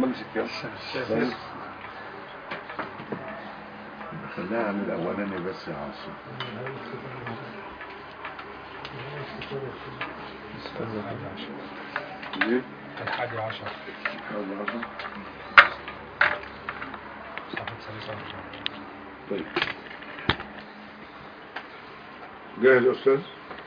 المجلس الكام؟ خليها عن الاولاني بس يا عاصم. ليه؟ 11 طيب جاهز يا أستاذ؟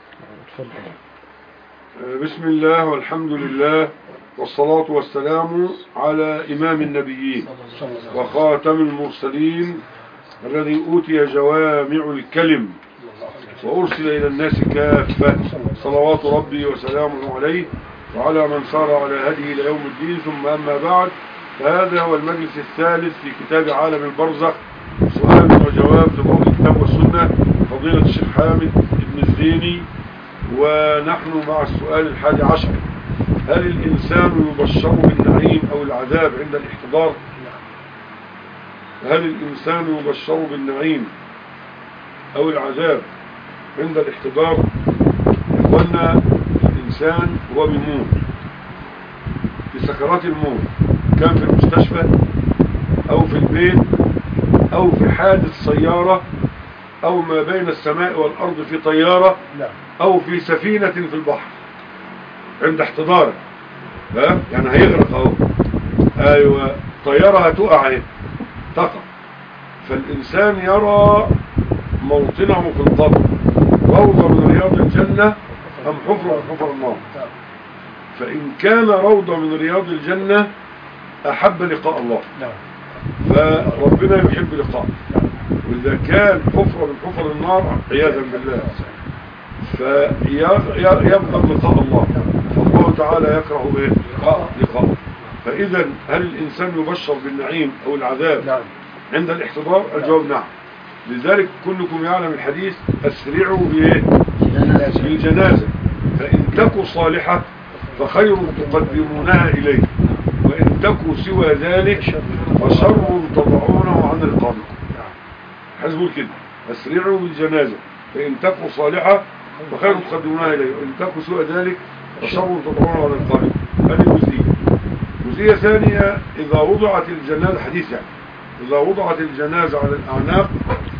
بسم الله والحمد لله والصلاة والسلام على إمام النبيين وخاتم المرسلين الذي أوتي جوامع الكلم وأرسل إلى الناس كافة، صلوات ربي وسلامه عليه وعلى من سار على هديه إلى يوم الدين. ثم أما بعد، فهذا هو المجلس الثالث في كتاب عالم البرزخ، سؤال وجواب في ضوء الكتاب والسنة، فضيلة الشيخ حامد بن الزيني. ونحن مع السؤال 11: هل الإنسان يبشر بالنعيم أو العذاب عند الاحتضار؟ هل الإنسان يبشر بالنعيم أو العذاب عند الاحتضار؟ قلنا الإنسان هو بيموت في سكرات الموت، كان في المستشفى أو في البيت أو في حادث سيارة أو ما بين السماء والأرض في طيارة أو في سفينة في البحر عند احتضاره. يعني هيغرق اهو، ايوه طيارة هتقع اهي تقع، فالإنسان يرى موطنه في القبر روضة من رياض الجنة أم حفرة من حفر النار. فإن كان روضة من رياض الجنة أحب لقاء الله، فربنا يحب لقاء. وإذا كان حفرة من حفر النار عياذا بالله فيبغض لقاء الله، فالله تعالى يكره ايه؟ لقاء. فإذا هل الإنسان يبشر بالنعيم أو العذاب عند الاحتضار؟ الجواب نعم. لذلك كلكم يعلم الحديث: أسرعوا بالجنازة فإن تكو صالحة فخير تقدمونها إليه، وإن تكو سوى ذلك فشر تضعونه عن رقابكم. حسبوا كده: أسرعوا بالجنازة فإن تكو صالحة فخير تقدمونها إليه، وإن تكو سوى ذلك فشر تضعونه عن رقابكم. هذه جزئية ثانية: إذا وضعت الجنازة، حديث يعني، إذا وضعت الجنازة على الأعناق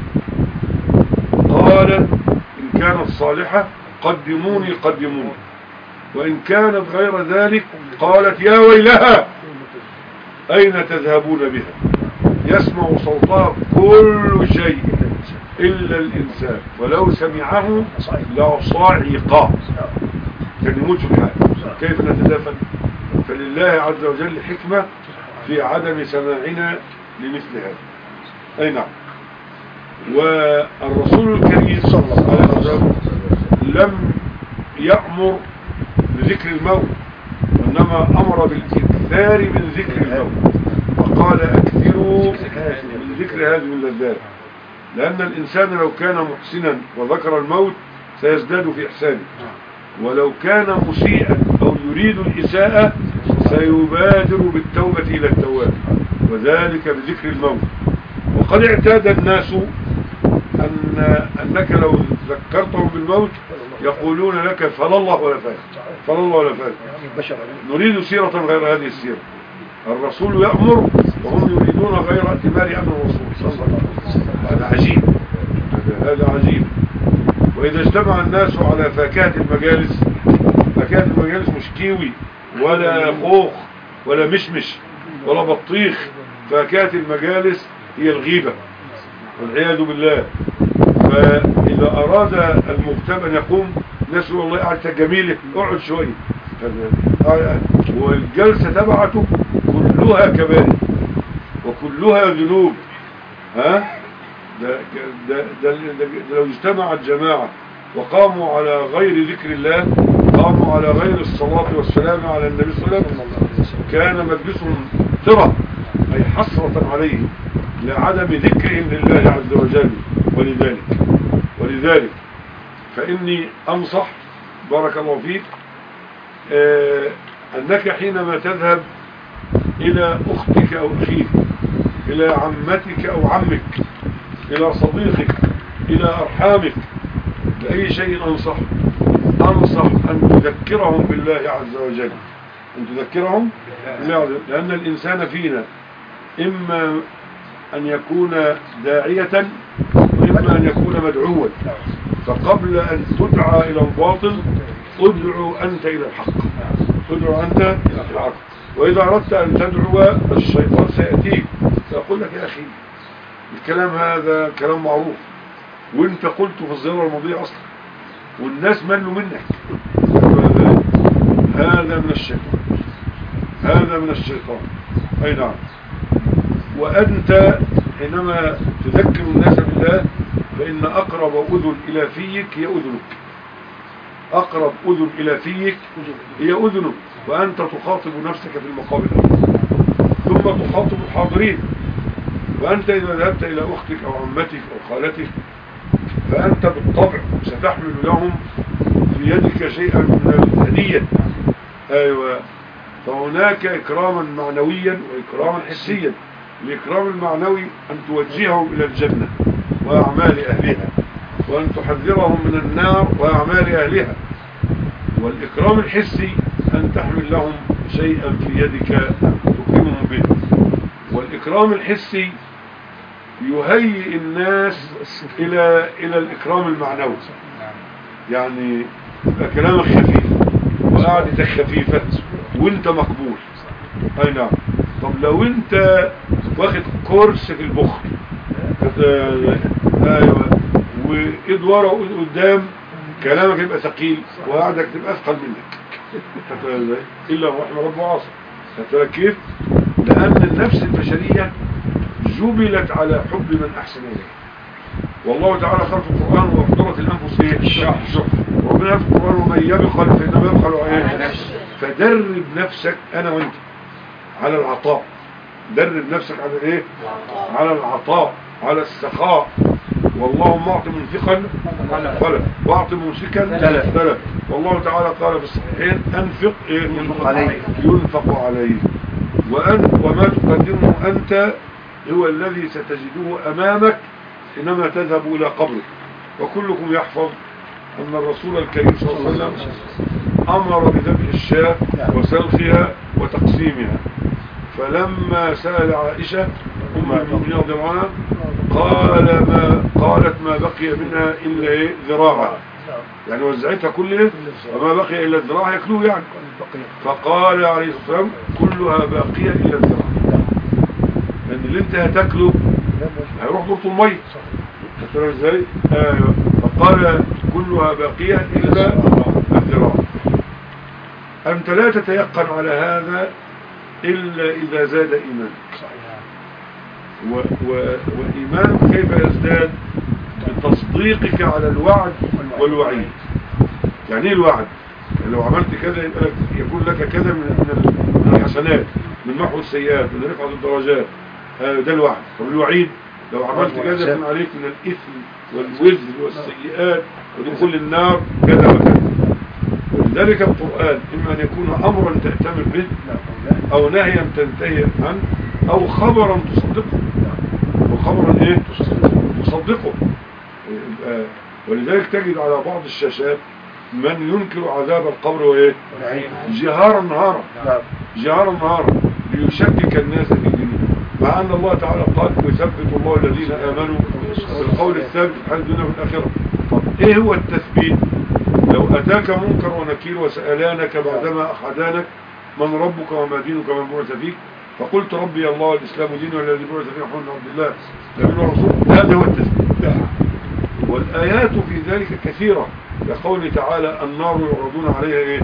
قالت إن كانت صالحة قدموني قدموني، وإن كانت غير ذلك قالت يا ويلها أين تذهبون بها؟ يسمع صوتها كل شيء إلا الإنسان، ولو سمعه لصاعق، كان يموت في الحال. كيف نتدافن؟ فلله عز وجل حكمة في عدم سماعنا لمثل هذا. أي نعم. والرسول الكريم صلى الله عليه وسلم لم يأمر بذكر الموت، وإنما أمر بالإكثار من ذكر الموت، وقال أكثروا من ذكر هذه اللذات، لأن الإنسان لو كان محسنا وذكر الموت سيزداد في إحسانه، ولو كان مسيئا أو يريد الإساءة سيبادر بالتوبة إلى التواب، وذلك بذكر الموت. وقد اعتاد الناس أنك لو ذكرتهم بالموت يقولون لك فلا الله ولا فات، فلا الله ولا فات. نريد سيرة غير هذه السيرة. الرسول يأمر وهم يريدون غير اعتبار أمر الرسول صلى الله عليه وسلم. هذا عجيب، هذا عجيب. وإذا اجتمع الناس على فاكهة المجالس، فاكهة المجالس مش كيوي ولا خوخ ولا مشمش ولا بطيخ، فاكهة المجالس هي الغيبة والعياذ بالله. فإذا أراد المغتاب أن يقوم نسأل الله قعدة جميلة، اقعد شوية، والجلسة تبعته كلها كبائر وكلها ذنوب. ده لو اجتمع الجماعة وقاموا على غير ذكر الله، قاموا على غير الصلاة والسلام على النبي صلى الله عليه وسلم، كان مجلسهم ثرة، أي حسرة عليه لعدم ذكرهم لله عز وجل. ولذلك فإني أنصح بارك الله فيك أنك حينما تذهب إلى أختك أو أخيك، إلى عمتك أو عمك، إلى صديقك، إلى أرحامك، لأي شيء أنصح أن تذكرهم بالله عز وجل، أن تذكرهم لأن الإنسان فينا إما أن يكون داعية وإما أن يكون مدعوا. فقبل أن تدعى إلى الباطل ادعو أنت إلى الحق، ادعو أنت إلى الحق. وإذا أردت أن تدعو الشيطان سيأتيك فيقول لك يا أخي الكلام هذا كلام معروف وانت قلته في الزيارة الماضية أصلا والناس ملوا منك. هذا من الشيطان، هذا من الشيطان. أي نعم. وأنت حينما تذكر الناس بالله فإن أقرب أذن إلى فيك هي أذنك، أقرب أذن إلى فيك هي أذنك، وأنت تخاطب نفسك في المقام الأول ثم تخاطب الحاضرين. وأنت إذا ذهبت إلى أختك أو عمتك أو خالتك فأنت بالطبع ستحمل لهم في يدك شيئا من الهدية. أيوة. فهناك إكراما معنويا وإكراما حسيا. الإكرام المعنوي أن توجههم إلى الجنة وأعمال أهلها، وأن تحذرهم من النار وأعمال أهلها. والإكرام الحسي أن تحمل لهم شيئا في يدك تكرمهم به. والإكرام الحسي يهيئ الناس إلى الإكرام المعنوي. يعني يبقى كلامك خفيف وقعدتك خفيفة وانت مقبول. أي نعم. طب لو انت واخد كورس في البخل ايوه وايد ورا وايد قدام كلامك يبقى ثقيل وقعدك تبقى اثقل منك. الا رحمه رب عاصم. هتقول كيف؟ لان النفس البشريه جبلت على حب من احسن اليه. والله تعالى قال في القران واحضرت الانفس ايه؟ شح. وربنا في القران ومن يبخل فانما يبخل على نفسه. فدرب نفسك انا وانت على العطاء. درب نفسك على ايه؟ على العطاء، على السخاء. والله معطي منفقا خلف واعطي ممسكا تلف. والله تعالى قال في الصحيحين انفق ينفق عليه. وما تقدمه انت هو الذي ستجده امامك حينما تذهب الى قبرك. وكلكم يحفظ ان الرسول الكريم صلى الله عليه وسلم امر بذبح الشاة وسلخها وتقسيمها. فلما سأل عائشة أم المؤمنين رضي الله عنها قالت ما بقي منها إلا ذراعا، يعني وزعتها كلها وما بقي إلا الذراع يأكلوه يعني. فقال عليه الصلاة والسلام كلها باقية إلا الذراع، لأن اللي انت هتاكله هيروح دورة المية. هتقول ازاي؟ ايوه. فقال كلها باقية إلا الذراع. أنت لا تتيقن على هذا إلا إذا زاد إيمانك. وإيمانك كيف يزداد؟ بتصديقك على الوعد والوعيد. يعني ايه الوعد؟ يعني لو عملت كذا يكون لك كذا من الحسنات، من محو السيئات، من رفعة الدرجات. ده الوعد. طب الوعيد لو عملت كذا يكون عليك من الإثم والوزر والسيئات ودخول النار كذا وكذا. ولذلك القرآن إما أن يكون أمرا تأتمر به أو نهيا تنتهي عنه أو خبرا تصدقه. أو خبرا إيه؟ تصدقه. ولذلك تجد على بعض الشاشات من ينكر عذاب القبر وإيه؟ جهارا نهارا، جهارا نهارا ليشكك الناس في دينه، مع أن الله تعالى قال ويثبت الله الذين آمنوا بالقول الثابت في الحياة الدنيا والآخرة. طب إيه هو التثبيت؟ لو أتاك منكر ونكير وسألانك بعدما أحدانك من ربك وما دينك ومن بعث فيك فقلت ربي الله والإسلام دين والذي بعث فيه محمد عبد الله نبي ورسول. هذا هو التثبيت. والآيات في ذلك كثيرة، كقوله تعالى النار يعرضون عليها ايه؟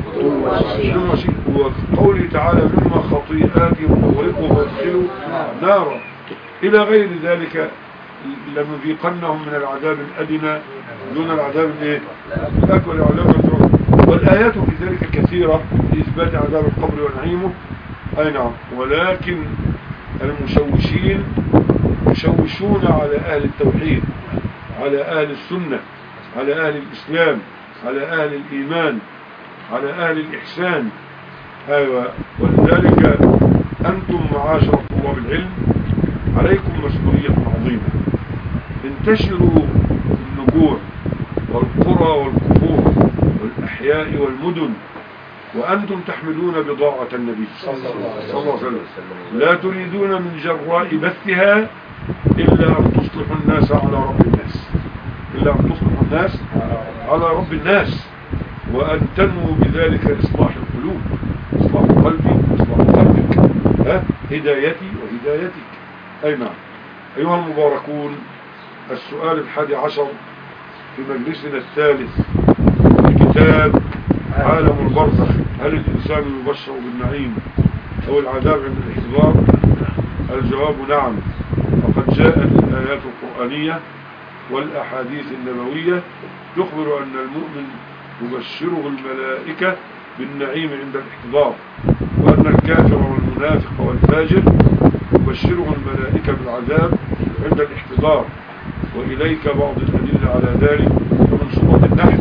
وقوله تعالى مما خطيئاتهم أغرقوا فادخلوا نارا إلى غير ذلك. لنذيقنهم من العذاب الأدنى دون العذاب الأكبر عذاب الجحيم. والآيات في ذلك كثيرة لإثبات عذاب القبر ونعيمه. أي نعم. ولكن المشوشين يشوشون على أهل التوحيد، على أهل السنة، على أهل الإسلام، على أهل الإيمان، على أهل الإحسان. أيوة. ولذلك أنتم معاشر طلاب العلم عليكم مسؤولية عظيمة. انتشروا النجوع والقرى والكفور والأحياء والمدن وأنتم تحملون بضاعة النبي صلى الله عليه وسلم لا تريدون من جراء بثها إلا أن تصلحوا الناس على رب الناس، إلا أن تصلحوا الناس على رب الناس، وأن تنموا بذلك إصلاح القلوب، إصلاح قلبي إصلاح قلبك، هدايتي وهدايتك. أي نعم. أيها المباركون، السؤال 11 في مجلسنا الثالث في كتاب عالم البرزخ: هل الإنسان يبشر بالنعيم أو العذاب عند الاحتضار؟ الجواب نعم. وقد جاءت الآيات القرآنية والأحاديث النبوية تخبر أن المؤمن تبشره الملائكة بالنعيم عند الاحتضار، وأن الكافر والمنافق والفاجر تبشره الملائكة بالعذاب عند الاحتضار. وإليك بعض الأدلة على ذلك من سورة النحل: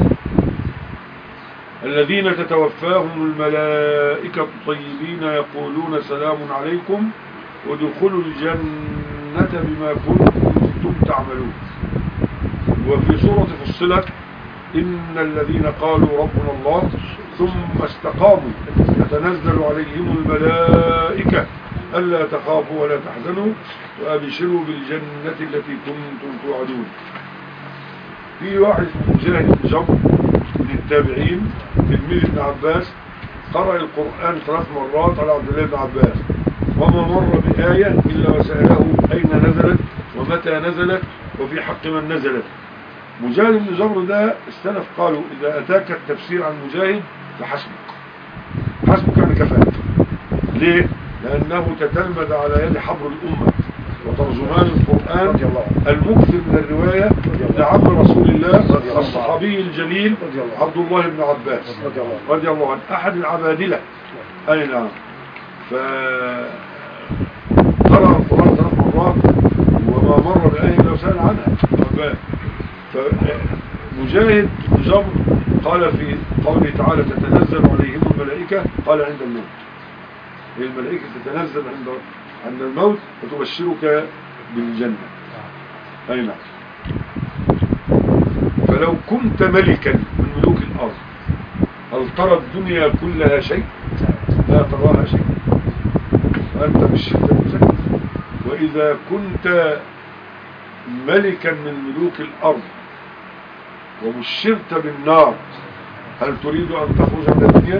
الذين تتوفاهم الملائكة طيبين يقولون سلام عليكم ودخلوا الجنة بما كنتم تعملون. وفي سورة فصلت: إن الذين قالوا ربنا الله ثم استقاموا تتنزل عليهم الملائكة ألا تخافوا ولا تحزنوا وأبشروا بالجنة التي كنتم توعدون. في واحد مجاهد بن جبر من التابعين تلميذ ابن عباس قرأ القرآن 3 مرات على عبد الله بن عباس، وما مر بآية إلا وسأله أين نزلت ومتى نزلت وفي حق من نزلت. مجاهد بن جبر ده السلف قالوا إذا أتاك التفسير عن مجاهد فحسبك، حسبك يعني كفاك. ليه؟ لأنه تتلمذ على يد حبر الأمة وترجمان القرآن المكثر من الرواية لعم رسول الله الصحابي الجليل عبد الله بن عباس رضي الله عنه، أحد العبادلة. أي نعم. فقرأ القرآن 3 مرات وما مر بآية لو سأل عنها. فمجاهد بن جبر قال في قوله تعالى تتنزل عليهم الملائكة، قال عند الموت. الملائكة تتنزل عند الموت وتبشرك بالجنة. أي نعم. فلو كنت ملكا من ملوك الأرض هل ترى الدنيا كلها شيء؟ لا تراها شيء، وأنت بالشدة المسكت. وإذا كنت ملكا من ملوك الأرض وبشرت بالنار هل تريد أن تخرج من الدنيا؟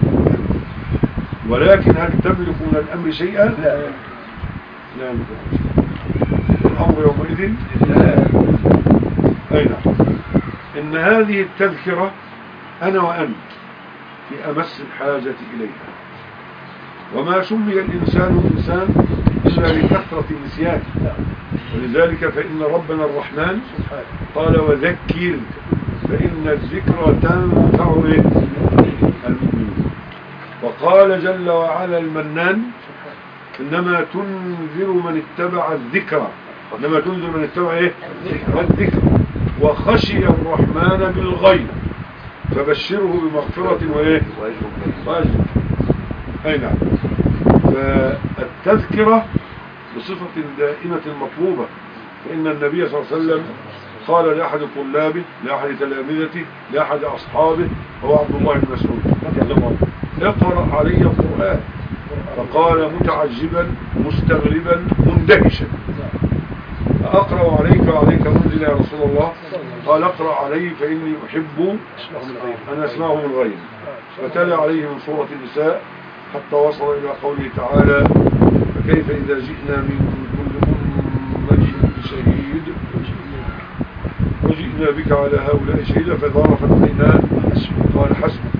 ولكن هل تملك من الأمر شيئا؟ لا نملك. الأمر يومئذ لا. أي نعم. إن هذه التذكرة أنا وأنت في أمس الحاجة إليها. وما سمي الإنسان إنسان إلا لكثرة النسيان، ولذلك فإن ربنا الرحمن قال وذكر فإن الذكرى تنفع المؤمنين. وقال جل وعلا المنان إنما تنذر من اتبع الذكرى، إنما تنذر من اتبع الذكر وخشي الرحمن بالغيب فبشره بمغفرة وأجر. أي نعم. فالتذكرة بصفة دائمة مطلوبة، فإن النبي صلى الله عليه وسلم قال لأحد طلابه لأحد تلامذته لأحد أصحابه هو عبد الله بن مسعود اقرأ علي القرآن، فقال متعجبا مستغربا مندهشا أقرأ عليك وعليك منزل يا رسول الله؟ قال اقرأ علي فإني أحب أن أسمعه من غيري. فتلا عليه من سورة النساء حتى وصل إلى قوله تعالى فكيف إذا جئنا من كل أمة شهيد وجئنا بك على هؤلاء شهيدا فذرفت عيناه قال حسبك.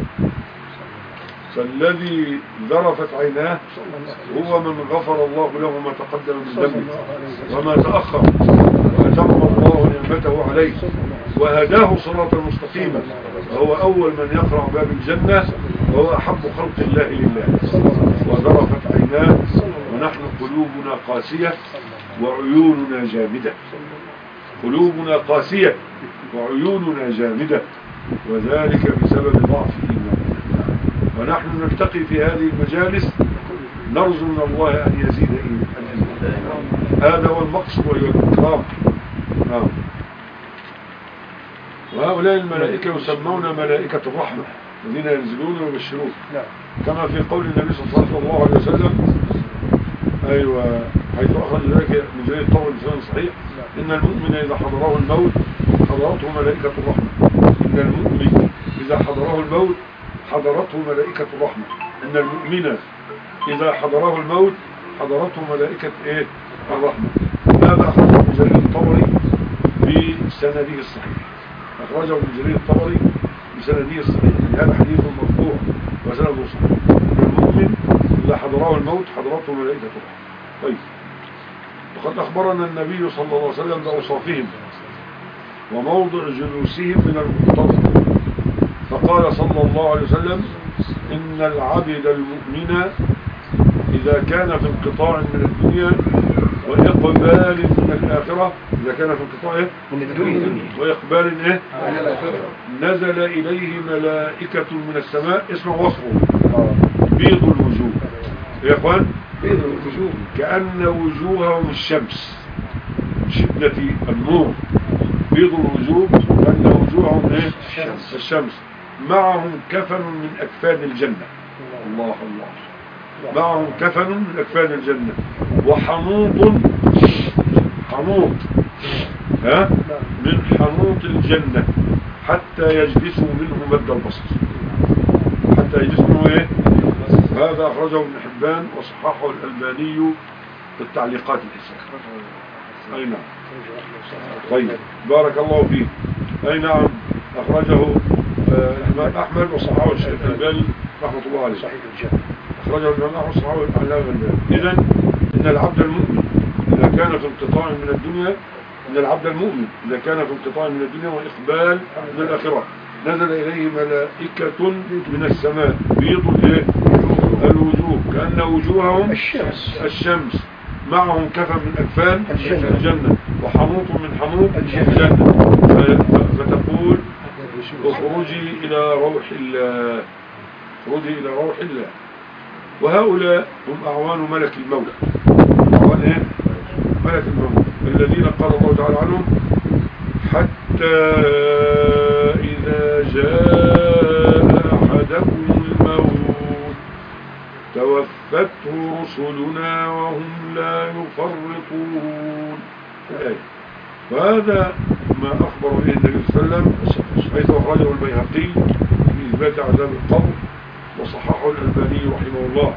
فالذي ذرفت عيناه هو من غفر الله له ما تقدم من ذنبه وما تأخر وأتم الله نعمته عليه وهداه صراطا مستقيما، وهو أول من يقرأ باب الجنة وهو أحب خلق الله لله. وذرفت عيناه ونحن قلوبنا قاسية وعيوننا جامدة، قلوبنا قاسية وعيوننا جامدة، وذلك بسبب ضعف إيماننا. ونحن نلتقي في هذه المجالس نرجو من الله أن يزيد الإيمان. هذا هو المقصد والإكرام. وهؤلاء الملائكة يسمون ملائكة الرحمة الذين ينزلون ويبشرون. نعم. كما في قول النبي صلى الله عليه وسلم أيوة حيث أخرج ذلك من جرير الطبري بسند صحيح إن المؤمن إذا حضره الموت حضرته ملائكة الرحمة. إن المؤمن إذا حضره الموت حضرته ملائكة الرحمة. إن المؤمن إذا حضره الموت حضرته ملائكة إيه؟ الرحمة. هذا أخرجه من جرير الطبري بسنده الصحيح. أخرجه من جرير الطبري بسنده الصحيح. هذا حديث مرفوع وسنده صحيح. المؤمن إذا حضره الموت حضرته ملائكة الرحمة. طيب، وقد أخبرنا النبي صلى الله عليه وسلم بأوصافهم وموضع جلوسهم من المقتضى، فقال صلى الله عليه وسلم إن العبد المؤمن إذا كان في انقطاع من الدنيا وإقبال من الآخرة، إذا كان في انقطاع من الدنيا وإقبال من الآخرة نزل إليه ملائكة من السماء. اسمه وصفه بيض الوجوه يا إخوان، بيض الوجوه كأن وجوههم الشمس، شدة النور. بيض الوجوه كأن وجوههم الشمس. معهم كفن من أكفان الجنة. الله الله. معهم كفن من أكفان الجنة وحنوط، حنوط من حنوط الجنة حتى يجلسوا منه مد البصر. حتى يجلسوا منه ايه؟ هذا أخرجه ابن حبان وصححه الألباني في التعليقات الحسنة. أي نعم. طيب، بارك الله فيك. أي نعم، أخرجه الإمام أحمد وصححه الشيخ الألباني رحمة الله عليه. صحيح الجامع. أخرجه الإمام أحمد وصححه الألباني. إذن إن العبد المؤمن إذا كان في انقطاع من الدنيا، إن العبد المؤمن إذا كان في انقطاع من الدنيا وإقبال من الآخرة نزل إليه ملائكة من السماء بيض الوجوه كأن وجوههم الشمس. معهم كفن من أكفان الجنة وحنوط من حنوط الجنة. فتقول اخرجي إلى روح الله، اخرجي إلى روح الله. وهؤلاء هم أعوان ملك الموت. أعوان إيه؟ ملك الموت الذين قال الله تعالى عنهم حتى إذا جاء أحدكم الموت توفته رسلنا وهم لا يفرطون. الآية. وهذا ما أخبر به النبي صلى الله عليه وسلم حيث أخرجه البيهقي في إثبات عذاب القبر وصححه الألباني رحمه الله،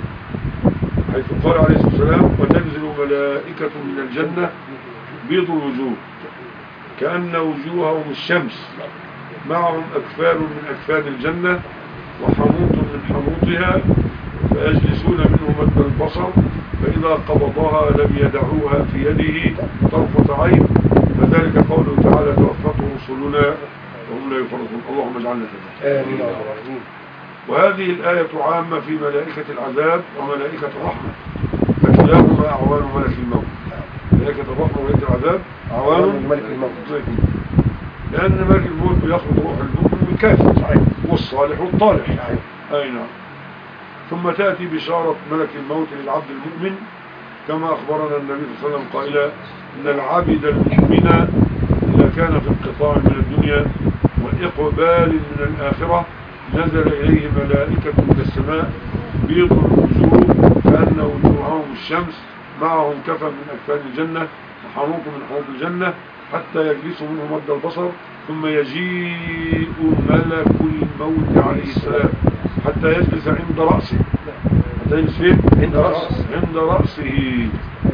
حيث قال عليه الصلاة والسلام وتنزل ملائكة من الجنة بيض الوجوه كأن وجوههم الشمس. معهم أكفان من أكفان الجنة وحنوط من حنوطها فيجلسون منه مد البصر، فإذا قبضها لم يدعوها في يده طرفة عين. فذلك قوله تعالى توفته رسلنا وهم لا يفرطون. اللهم اجعلنا كذلك. آمين. وهذه الآية عامة في ملائكة العذاب وملائكة الرحمة، فكلاهما أعوان ملك الموت. ملائكة الرحمة وملائكة العذاب أعوان ملك الموت، لأن ملك الموت بيأخذ روح المؤمن من كافر والصالح والطالح. أي نعم. ثم تأتي بشارة ملك الموت للعبد المؤمن كما أخبرنا النبي صلى الله عليه وسلم قائلا إن العبد المؤمن إذا كان في انقطاع من الدنيا وإقبال من الآخرة نزل إليه ملائكة من السماء بيض الوجوه كأن وجوههم الشمس. معهم كفن من أكفان الجنة وحنوط من حنوط الجنة حتى يجلسوا منه مد البصر. ثم يجيء ملك الموت عليه السلام حتى يجلس عند رأسه. حتى يجلس فين؟ عند رأسه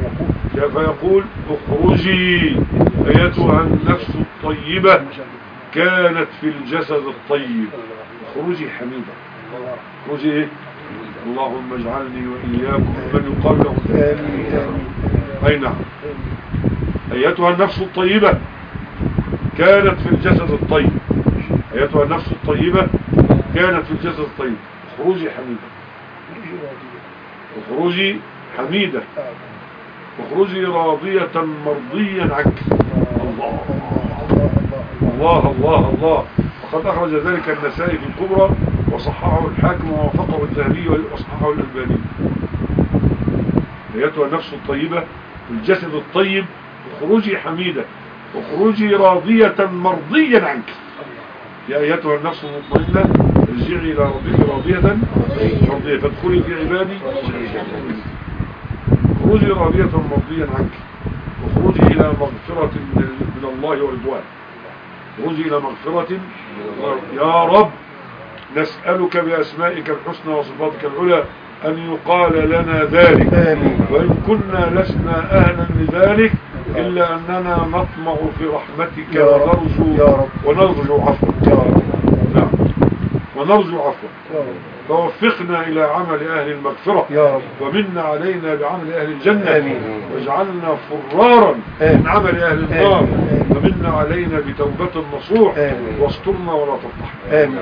فيقول اخرجي أيتها النفس الطيبة كانت في الجسد الطيب. اخرجي حميدة. اخرجي ايه؟ اللهم اجعلني وإياكم من يقال له أي نعم. أيتها النفس الطيبة كانت في الجسد الطيب. أيتها النفس الطيبة كانت في الجسد الطيب. اخرجي حميدة. اخرجي حميدة. اخرجي راضية مرضيا عنك. الله الله الله الله. وقد أخرج ذلك النسائي في الكبرى وصححه الحاكم ووافقه الذهبي وصححه الألباني. أيتها النفس الطيبة في الجسد الطيب اخرجي حميدة. اخرجي راضية مرضيا عنك. يا أيتها النفس المطمئنة ارجعي إلى ربك راضية مرضية فادخلي في عبادي خروجي راضية مرضيا عنك وخروجي إلى مغفرة من الله ورضوان خروجي إلى مغفرة يا رب نسألك بأسمائك الحسنى وصفاتك العلى أن يقال لنا ذلك وإن كنا لسنا أهلا لذلك إلا أننا نطمع في رحمتك ونرجو عفوك نعم ونرجو عفوك فوفقنا إلى عمل أهل المغفرة ومنا علينا بعمل أهل الجنة واجعلنا فرارا من عمل أهل النار ومنا علينا بتوبة نصوح واسترنا ولا تفضحنا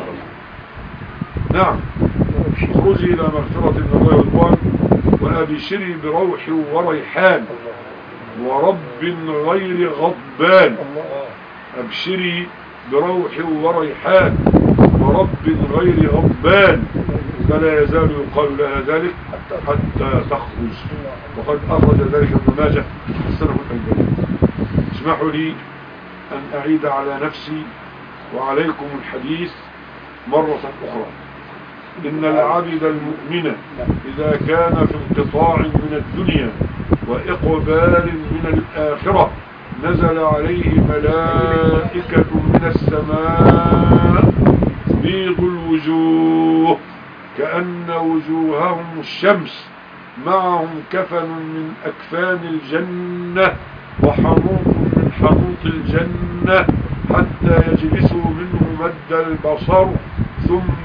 نعم اخرجي إلى مغفرة من الله والرضوان وأبشري بروح وريحان ورب غير غضبان أبشري بروح وريحان ورب غير غضبان فلا يزال يقال لها ذلك حتى تخرج وقد أخرج ذلك ابن ماجه السنة الألبانية. اسمحوا لي أن أعيد على نفسي وعليكم الحديث مرة أخرى. إن العبد المؤمن إذا كان في انقطاع من الدنيا وإقبال من الآخرة نزل عليه ملائكة من السماء بيض الوجوه كأن وجوههم الشمس معهم كفن من أكفان الجنة وحنوط من حنوط الجنة حتى يجلسوا منه مد البصر ثم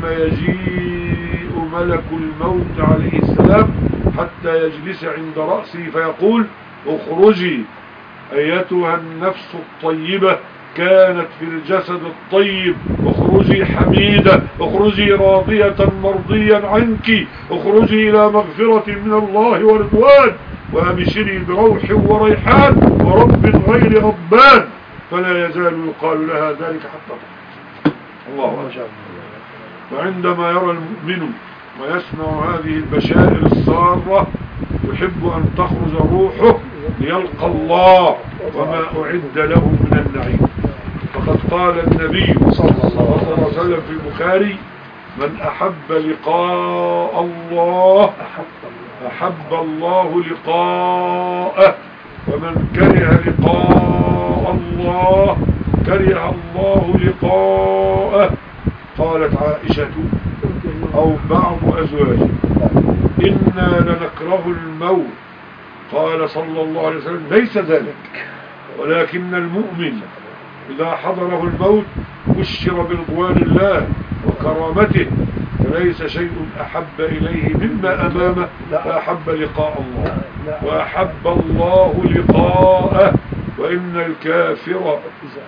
يجيء ملك الموت عليه السلام حتى يجلس عند رأسه فيقول اخرجي أيتها النفس الطيبة كانت في الجسد الطيب اخرجي حميدة اخرجي راضية مرضيا عنك اخرجي إلى مغفرة من الله ورضوان وأبشري بروح وريحان ورب غير غضبان فلا يزال يقال لها ذلك حتى تخرج. الله أكبر. وعندما يرى المؤمن ويسمع هذه البشائر السارة يحب أن تخرج روحه ليلقى الله وما أعد له من النعيم. فقد قال النبي صلى الله عليه وسلم في البخاري من أحب لقاء الله أحب الله لقاءه ومن كره لقاء الله كره الله لقاءه. قالت عائشة أو بعض أزواجه إنا لنكره الموت قال صلى الله عليه وسلم ليس ذلك ولكن المؤمن إذا حضره الموت بشر برضوان الله وكرامته فليس شيء أحب إليه مما أمامه فأحب لقاء الله وأحب الله لقاءه. وإن الكافر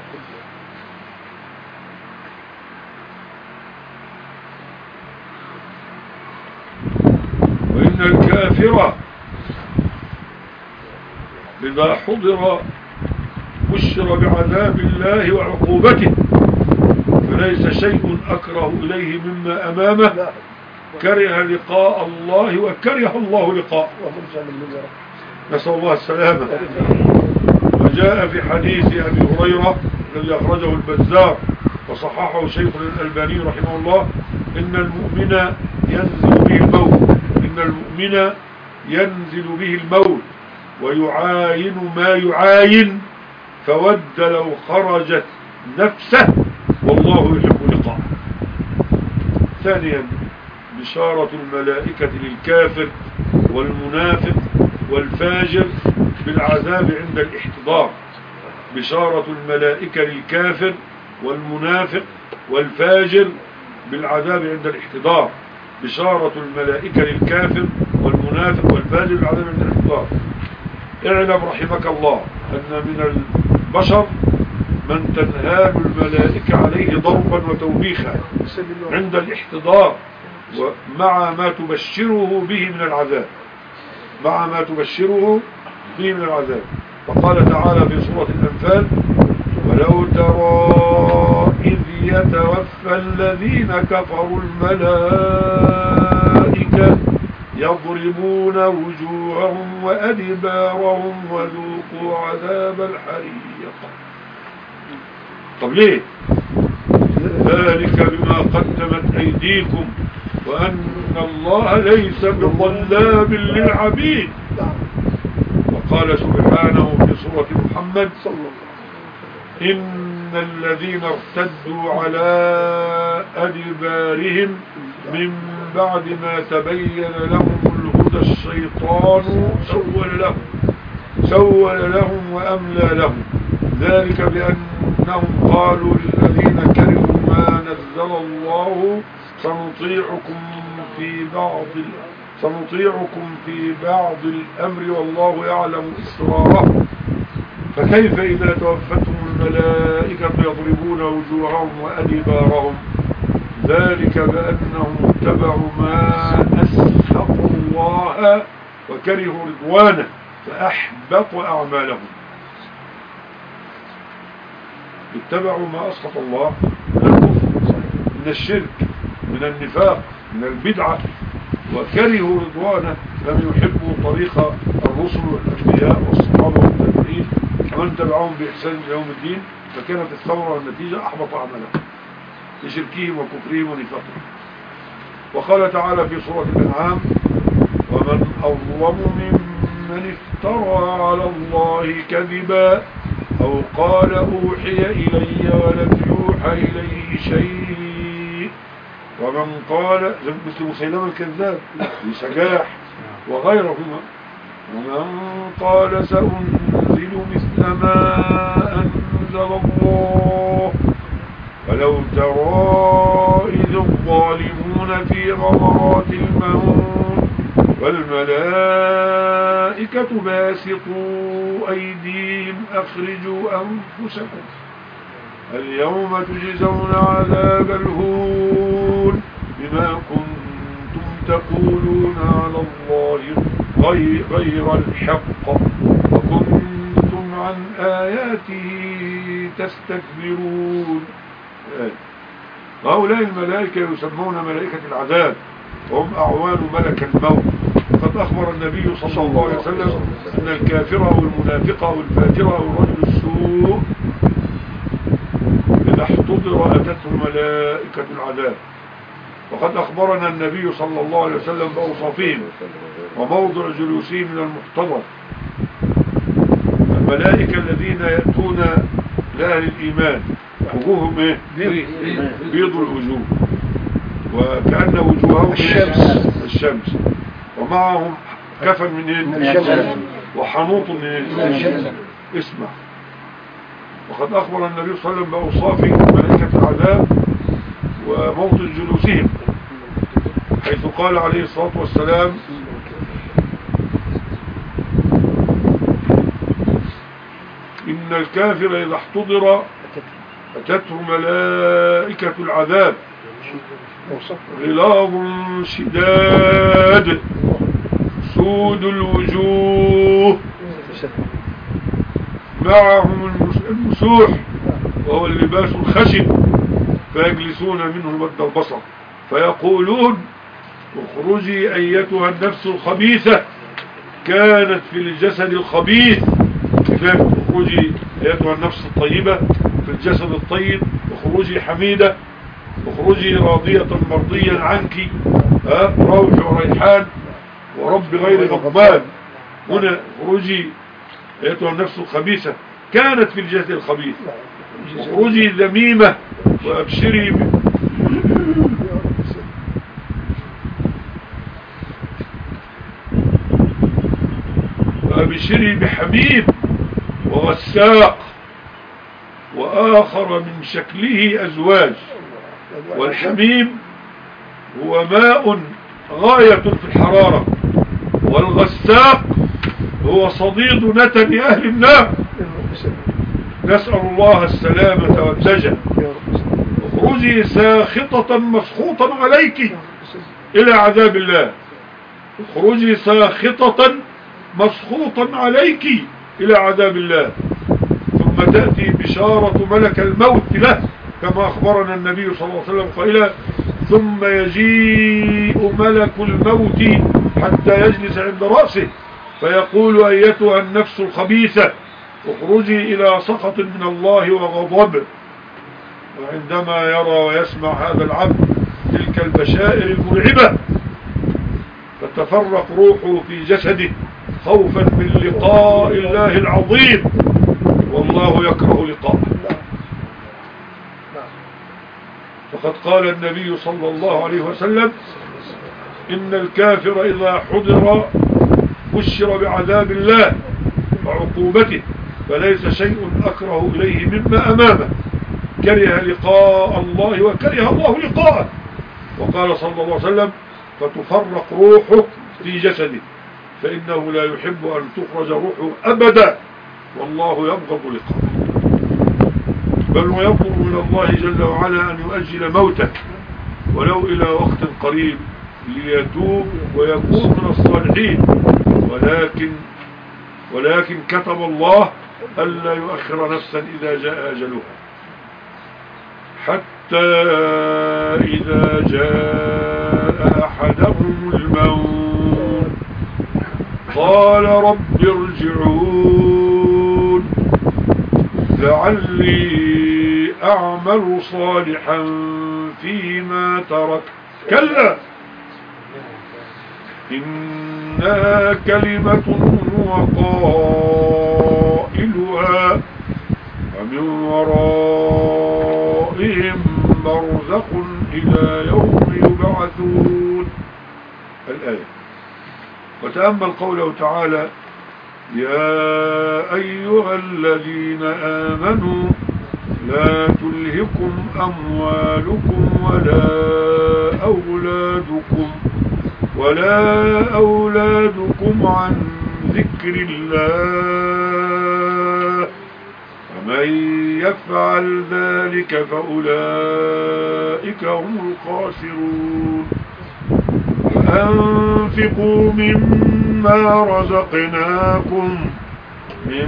إذا حضر بشر بعذاب الله وعقوبته فليس شيء أكره إليه مما أمامه كره لقاء الله وكره الله لقاء. نسأل الله السلامة. وجاء في حديث أبي هريرة الذي أخرجه البزار وصححه شيخ الألباني رحمه الله إن المؤمن ينزل به الموت ويعاين ما يعاين فود لو خرجت نفسه والله يحب لقاءه. ثانيا بشارة الملائكة للكافر والمنافق والفاجر بالعذاب عند الاحتضار. بشارة الملائكة للكافر والمنافق والفاجر بالعذاب عند الاحتضار. بشارة الملائكة للكافر والمنافق والفاجر بالعذاب عند الاحتضار. اعلم رحمك الله أن من البشر من تنهال الملائكة عليه ضربا وتوبيخا عند الاحتضار ومع ما تبشره به من العذاب فقال تعالى في سورة الأنفال ولو ترى إذ يتوفى الذين كفروا الملائكة يضربون وجوههم وأدبارهم وذوقوا عذاب الحريق. طب ليه ذلك بما قدمت أيديكم وأن الله ليس بظلام للعبيد. وقال سبحانه في سورة محمد إن الذين ارتدوا على أدبارهم من بعد ما تبين لهم الهدى الشيطان سول لهم وأملى لهم ذلك بأنهم قالوا للذين كرهوا ما نزل الله سنطيعكم في بعض الأمر والله يعلم إسرارهم فكيف إذا توفتهم الملائكة يضربون وجوههم وأدبارهم ذلك بأنهم اتبعوا ما أسخط الله وكرهوا رضوانه فأحبط أعمالهم. اتبعوا ما أسخط الله من الكفر، من الشرك، من النفاق، من البدعة، وكرهوا رضوانه لم يحبوا طريق الرسل والأنبياء والصحابة والتابعين ومن تبعهم بإحسان يوم الدين فكانت الثورة والنتيجة أحبط أعمالهم لشركهم وكفرهم ونفاقهم. وقال تعالى في سورة الأنعام ومن أظلم ممن افترى على الله كذبا أو قال أوحي إلي ولم يوحى إليه شيء ومن قال مثل مسيلمة الكذاب لسجاح وغيرهما ومن قال سأنزل مثل ما أنزل الله فلو ترى إذ الظالمون في غمرات الموت والملائكة باسطوا أيديهم أخرجوا أنفسكم اليوم تجزون عذاب الهون بما كنتم تقولون على الله غير الحق وكنتم عن آياته تستكبرون. هؤلاء الملائكة يسمون ملائكة العذاب وهم أعوان ملك الموت. قد أخبر النبي صلى الله عليه وسلم أن الكافر والمنافق والفاجر والرجل السوء إذا احتضر أتته ملائكة العذاب. وقد أخبرنا النبي صلى الله عليه وسلم بأوصافهم وموضع جلوسهم من المحتضر. الملائكة الذين يأتون لأهل الإيمان وجوههم إيه؟ بيض الوجوه وكأن وجوههم الشمس ومعهم كفن من الشمس وحنوط من الشمس. اسمع. وقد أخبر النبي صلى الله عليه وسلم بأوصاف ملائكة العذاب وموطن جلوسهم حيث قال عليه الصلاة والسلام إن الكافر إذا احتضر أتته ملائكة العذاب غلاظ شداد سود الوجوه معهم المسوح وهو اللباس الخشن فيجلسون منه مد البصر فيقولون اخرجي أيتها النفس الخبيثة كانت في الجسد الخبيث اخرجي أيتها النفس الطيبة في الجسد الطيب اخرجي حميدة اخرجي راضية مرضيا عنك روح وريحان ورب غير غضبان. هنا اخرجي أيتها النفس الخبيثة كانت في الجسد الخبيث اخرجي ذميمة وابشري بحبيب وغساق وآخر من شكله أزواج. والحميم هو ماء غاية في الحرارة والغساق هو صديد نتن أهل النار نسأل الله السلامة والنجاة. اخرجي ساخطة مسخوطا عليك إلى عذاب الله اخرجي ساخطة مسخوطا عليك إلى عذاب الله. ثم تأتي بشارة ملك الموت له كما أخبرنا النبي صلى الله عليه وسلم قائلا ثم يجيء ملك الموت حتى يجلس عند رأسه فيقول أيتها النفس الخبيثة اخرجي إلى سخط من الله وغضب وعندما يرى ويسمع هذا العبد تلك البشائر المرعبة تتفرق روحه في جسده خوفا من لقاء الله العظيم، والله يكره لقاءه. فقد قال النبي صلى الله عليه وسلم: إن الكافر إذا حضر بشر بعذاب الله وعقوبته، فليس شيء أكره إليه مما أمامه، كره لقاء الله وكره الله لقاءه. وقال صلى الله عليه وسلم: فتفرق روحه في جسده، فإنه لا يحب أن تخرج روحه أبدا، والله يبغض لقاءه. بل ويطلب من الله جل وعلا أن يؤجل موته ولو إلى وقت قريب ليتوب ويكون من الصالحين، ولكن كتب الله ألا يؤخر نفسا إذا جاء أجلها، حتى إذا جاء أحدهم الموت قال رب ارجعون لعلي أعمل صالحا فيما ترك، كلا إنها كلمة وقائلها ومن ورائهم برزخ إلى يوم يبعثون. الآية. وتأمل قوله تعالى: يا أيها الذين آمنوا لا تلهكم أموالكم ولا أولادكم عن ذكر الله، ومن يفعل ذلك فأولئك هم الخاسرون. وأنفقوا مما رزقناكم من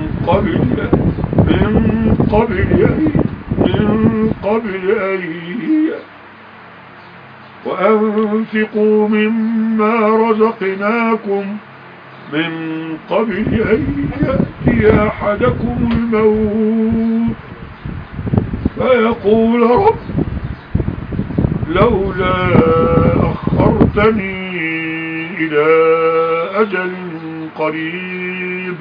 قبل أن يأتي أحدكم الموت فيقول رب لولا أخرتني إلى أجل قريب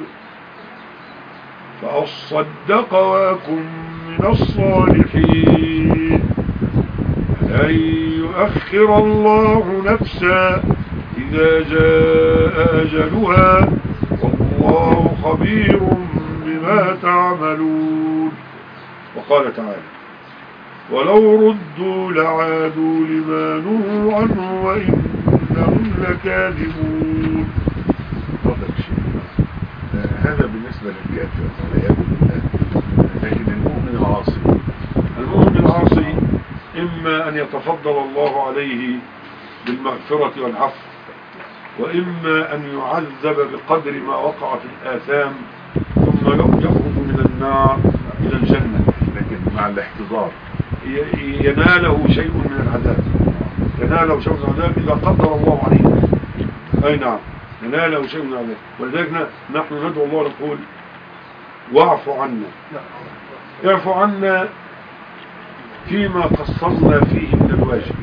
فأصدق وأكن من الصالحين، لن يؤخر الله نفسا إذا جاء أجلها والله خبير بما تعملون. وقال تعالى: ولو ردوا لعادوا لما نهوا عنه وإنهم لكاذبون. هذا بالنسبة للكافر والعياذ بالله. لكن المؤمن العاصي إما أن يتفضل الله عليه بالمغفرة والعفو، وإما أن يعذب بقدر ما وقع في الآثام ثم يخرج من النار إلى الجنة، لكن مع الاحتضار يناله شيء من العذاب، إذا قدر الله عليه. أي نعم، يناله شيء من العذاب. ولذلك نحن ندعو الله ونقول: واعف عنا، اعف عنا فيما قصرنا فيه من الواجب،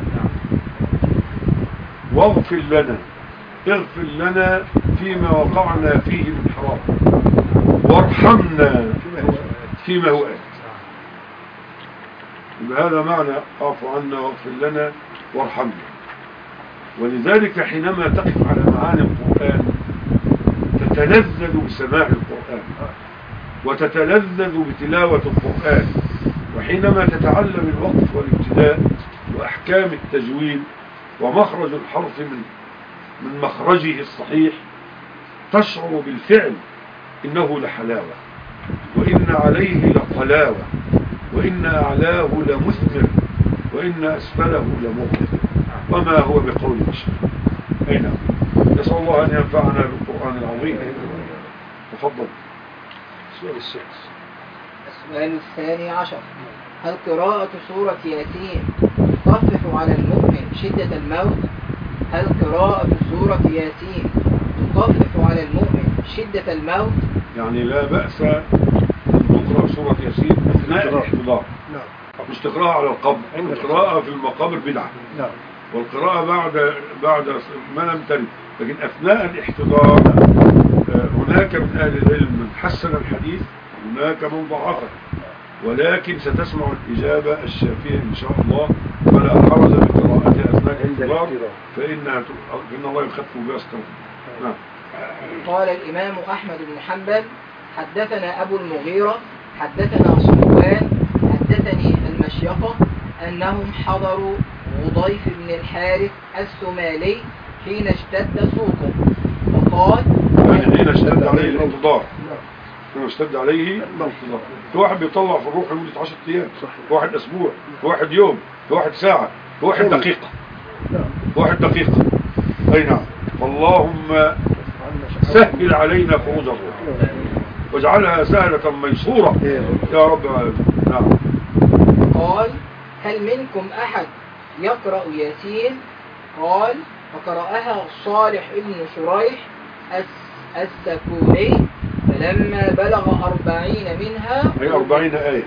واغفر لنا فيما وقعنا فيه من حرام، وارحمنا فيما هو آت. بهذا معنى اعف عنا واغفر لنا وارحمنا. ولذلك حينما تقف على معاني القرآن تتلذذ بسماع القرآن وتتلذذ بتلاوة القرآن، وحينما تتعلم الوقف والابتداء وأحكام التجويد ومخرج الحرف من مخرجه الصحيح تشعر بالفعل إنه لحلاوة، وإن عليه لطلاوة، وإن أعلاه لمثمر، وإن أسفله لمغرب، وما هو بقول بشر. أي نعم. نسأل الله أن ينفعنا بالقرآن العظيم. تفضل. السؤال الثاني عشر: هل قراءة سورة ياسين تخفف على المؤمن شدة الموت؟ هل قراءة سورة ياسين تخفف على المؤمن شدة الموت؟ يعني لا بأس أن تقرأ سورة ياسين أثناء الاحتضار. مش تقرأها على القبر، القراءة في المقابر بدعة، والقراءة بعد ما لم ترد. لكن أثناء الاحتضار هناك من أهل العلم من حسن الحديث، هناك من ضعفه، ولكن ستسمع الإجابة الشافية إن شاء الله، فلا حرج بقراءتها أثناء الاحتضار فإن الله يخف ويستر. نعم. قال الإمام أحمد بن حنبل: حدثنا أبو المغيرة حدثنا صفوان حدثني المشيقة أنهم حضروا غضيف بن الحارث السمالي حين اشتد سوقه، فقال: حين اشتد عليه الاحتضار، حين اشتد عليه الاحتضار. في واحد بيطلع في الروح لمدة 10 أيام، في واحد أسبوع، في واحد يوم، في واحد ساعة، في واحد دقيقة، في واحد دقيقة. أي نعم. فاللهم سهل علينا خروج الروح واجعلها سهلة ميسورة يا رب العالمين. نعم. قال: هل منكم أحد يقرأ ياسين؟ قال: فقرأها صالح بن شريح السكوني فلما بلغ 40 منها، هي 40 آية،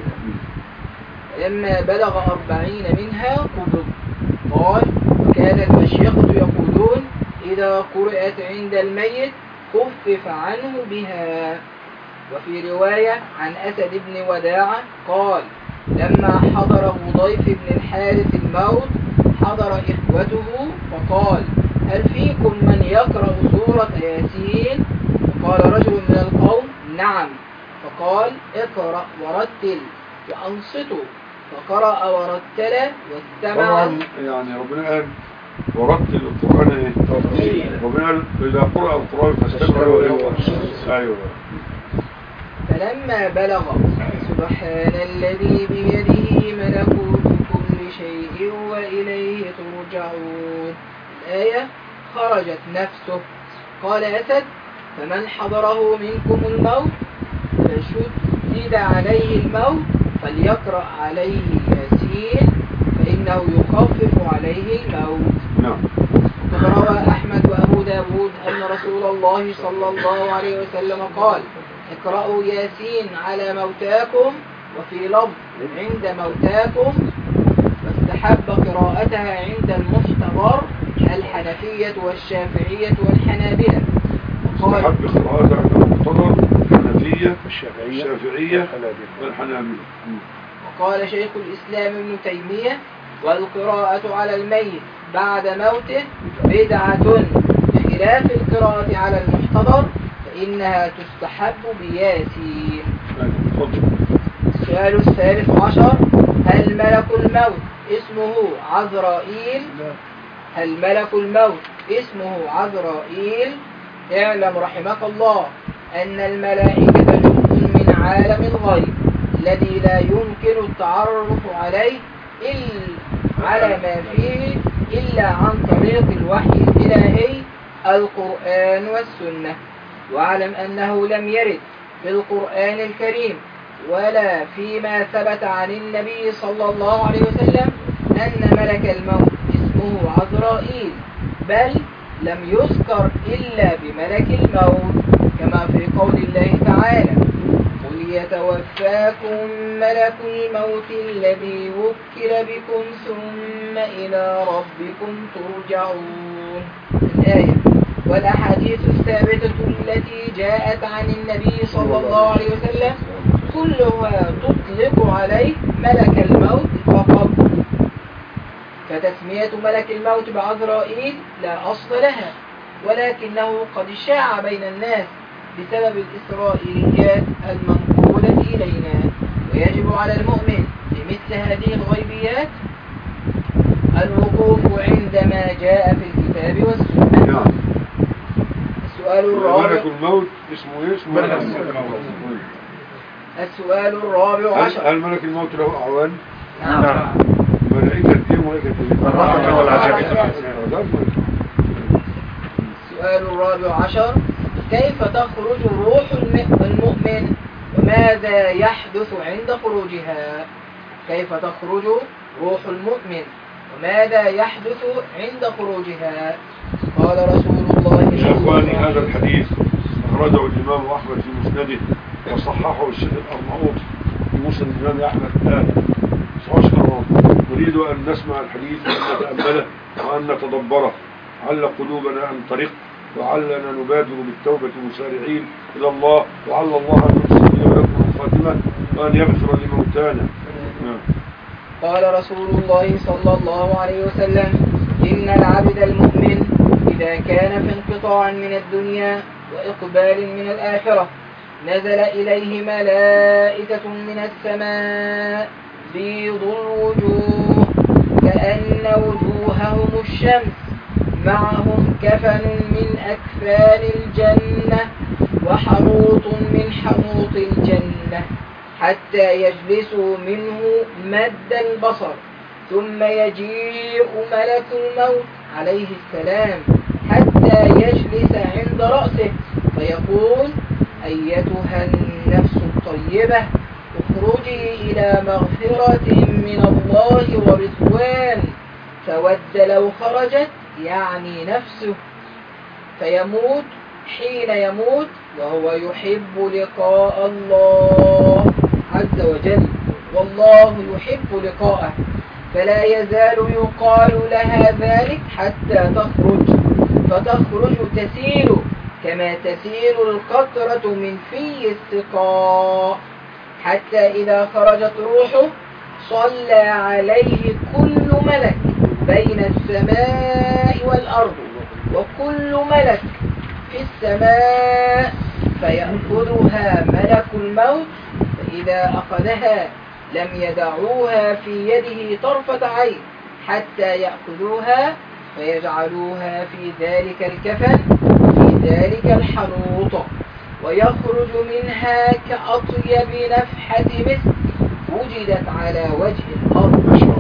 فلما بلغ 40 منها قبض. قال: وكان المشيخة يقولون إذا قرأت عند الميت خفف عنه بها. وفي رواية عن أسد بن وداعة قال: لما حضر غضيف بن الحارث الموت حضر إخوته فقال: هل فيكم من يقرأ سورة ياسين؟ فقال رجل من القوم: نعم. فقال: اقرأ ورتل وأنصتوا. فقرأ ورتل واستمع. طبعا يعني ربنا قال ورتل القرآن ايه؟ ربنا قال إذا قرأ القرآن فاستمعوا له. أيوه. فلما بلغ سبحان الذي بيده ملكوت كل شيء وإليه ترجعون الآية خرجت نفسه. قال أسد: فمن حضره منكم الموت فشدد عليه الموت فليقرأ عليه ياسين فإنه يخفف عليه الموت. نعم. وقد روى أحمد وأبو داود أن رسول الله صلى الله عليه وسلم قال: اقرأوا ياسين على موتاكم، وفي لفظ عند موتاكم. واستحب قراءتها عند المحتضر الحنفية والشافعية والحنابلة. استحب قراءتها عند المحتضر الحنفية والشافعية والحنابلة. وقال شيخ الإسلام ابن تيمية: والقراءة على الميت بعد موته بدعة بخلاف القراءة على المحتضر فإنها تستحب بياسين. السؤال 13: هل ملك الموت اسمه عزرائيل؟ هل ملك الموت اسمه عزرائيل؟ اعلم رحمك الله أن الملائكة جزء من عالم الغيب الذي لا يمكن التعرف عليه على ما فيه إلا عن طريق الوحي الإلهي القرآن والسنة. واعلم أنه لم يرد في القرآن الكريم ولا فيما ثبت عن النبي صلى الله عليه وسلم أن ملك الموت اسمه عزرائيل، بل لم يذكر إلا بملك الموت كما في قول الله تعالى: قل يتوفاكم ملك الموت الذي وكل بكم ثم إلى ربكم ترجعون الآية. والأحاديث الثابتة التي جاءت عن النبي صلى الله عليه وسلم كلها تطلق عليه ملك الموت فقط، فتسمية ملك الموت بعزرائيل لا أصل لها، ولكنه قد شاع بين الناس بسبب الإسرائيليات المنقولة إلينا. ويجب على المؤمن لمثل هذه الغيبيات الوقوف عندما جاء في الكتاب والسنة. السؤال الرابع: ملك الموت اسمه ايه؟ اسمه ملك الموت. السؤال الرابع عشر: هل ملك الموت له أعوان؟ نعم. ملائكة ايه وملائكة ايه؟ الرحمة والعذاب. السؤال الرابع عشر: كيف تخرج روح المؤمن وماذا يحدث عند خروجها؟ كيف تخرج روح المؤمن وماذا يحدث عند خروجها؟ قال رسول الله يا إخواني هذا الحديث أخرجه الإمام أحمد في مسنده وصححه الشيخ الأرناؤوطي في مسند الإمام أحمد الآن 19 قرار. نريد أن نسمع الحديث وأن نتأمله وأن نتدبره، عل قلوبنا أن ترق، وعلنا نبادر بالتوبة مسارعين إلى الله، وعل الله أن يحسن لي ولكم الخاتمة وأن يغفر لموتانا. قال رسول الله صلى الله عليه وسلم: إن العبد المؤمن إذا كان في انقطاع من الدنيا وإقبال من الآخرة نزل إليه ملائكة من السماء بيض الوجوه كأن وجوههم الشمس، معهم كفن من أكفان الجنة وحنوط من حنوط الجنة، حتى يجلسوا منه مد البصر، ثم يجيء ملك الموت عليه السلام حتى يجلس عند رأسه فيقول: أيتها النفس الطيبة اخرجي إلى مغفرة من الله ورضوان. فود لو خرجت، يعني نفسه، فيموت حين يموت وهو يحب لقاء الله عز وجل، والله يحب لقاءه، فلا يزال يقال لها ذلك حتى تخرج، فتخرج تسيل كما تسيل القطرة من في السقاء، حتى إذا خرجت روحه صلى عليه كل ملك بين السماء والأرض، وكل ملك في السماء، فيأخذها ملك الموت، فإذا أخذها لم يدعوها في يده طرفة عين حتى يأخذوها فيجعلوها في ذلك الكفن في ذلك الحنوط، ويخرج منها كأطيب نفحة مسك وجدت على وجه الأرض،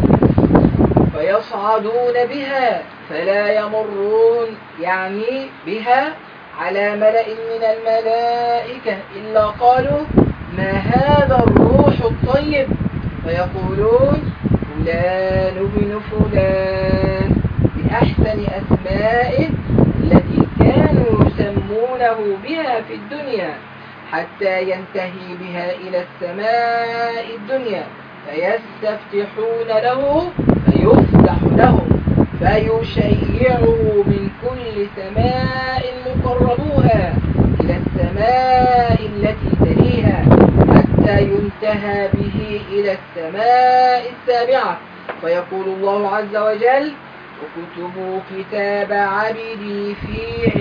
فيصعدون بها فلا يمرون، يعني بها، على ملأ من الملائكة إلا قالوا: ما هذا الروح الطيب؟ فيقولون: فلان بن فلان، بأحسن أسمائه التي كانوا يسمونه بها في الدنيا، حتى ينتهي بها إلى السماء الدنيا، فيستفتحون له فيفتح لهم، فيشيعوا من كل سماء مقربوها إلى السماء التي تليها، حتى ينتهى به إلى السماء السابعة، فيقول الله عز وجل: اكتبوا كتاب عبدي في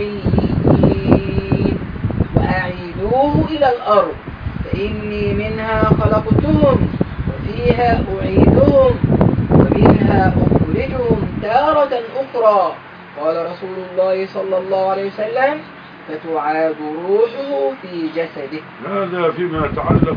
عليين وأعيدوه إلى الأرض، فإني منها خلقتهم وفيها أعيدهم ومنها أخرجهم تارة أخرى. قال رسول الله صلى الله عليه وسلم: فتعاد روحه في جسده. هذا فيما يتعلق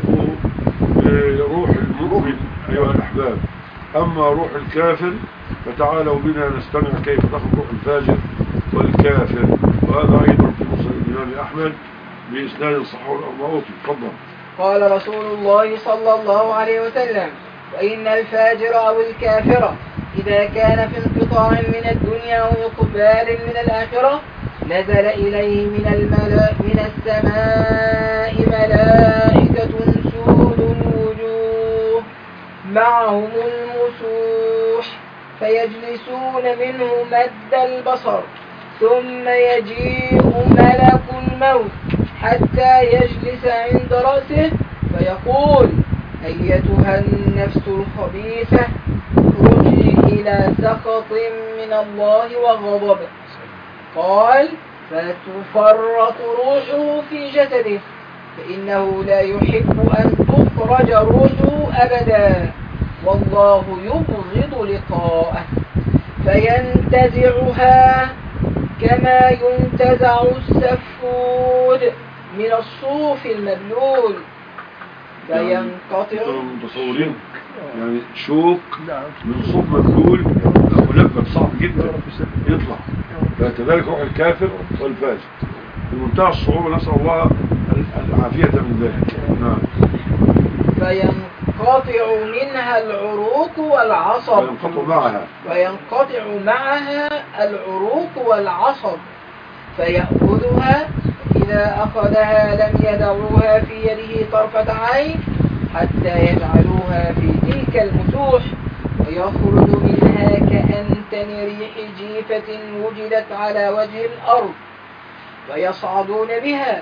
بروح المؤمن أيها الأحباب. أما روح الكافر فتعالوا بنا نستمع كيف تخرج روح الفاجر والكافر، وهذا أيضا في مسند الإمام أحمد بإسناد صحيح الأرناؤوطي. تفضل. قال رسول الله صلى الله عليه وسلم: وإن الفاجر أو الكافر إذا كان في انقطاع من الدنيا وإقبال من الآخرة نزل إليه من السماء ملائكة سود الوجوه معهم المسوح، فيجلسون منه مد البصر، ثم يجيء ملك الموت حتى يجلس عند رأسه فيقول: أيتها النفس الخبيثة اخرجي إلى سخط من الله وغضب. قال: فتفرط روحه في جسده، فإنه لا يحب أن تخرج روحه أبدا، والله يبغض لقاءه، فينتزعها كما ينتزع السفود من الصوف المبلول، فينقطع. متصورين يعني شوك من صوف مبلول ملبد صعب جدا يطلع، فكذلك روح الكافر والفاجر بمنتهى الصعوبة، نسأل الله العافية من ذلك. نعم. فينقطع منها العروق والعصب، وينقطع معها العروق والعصب، فيأخذها، إذا أخذها لم يدعوها في يده طرفة عين حتى يجعلوها في تلك المسوح ويخرج منها كأنتن ريح جيفة وجدت على وجه الأرض فيصعدون بها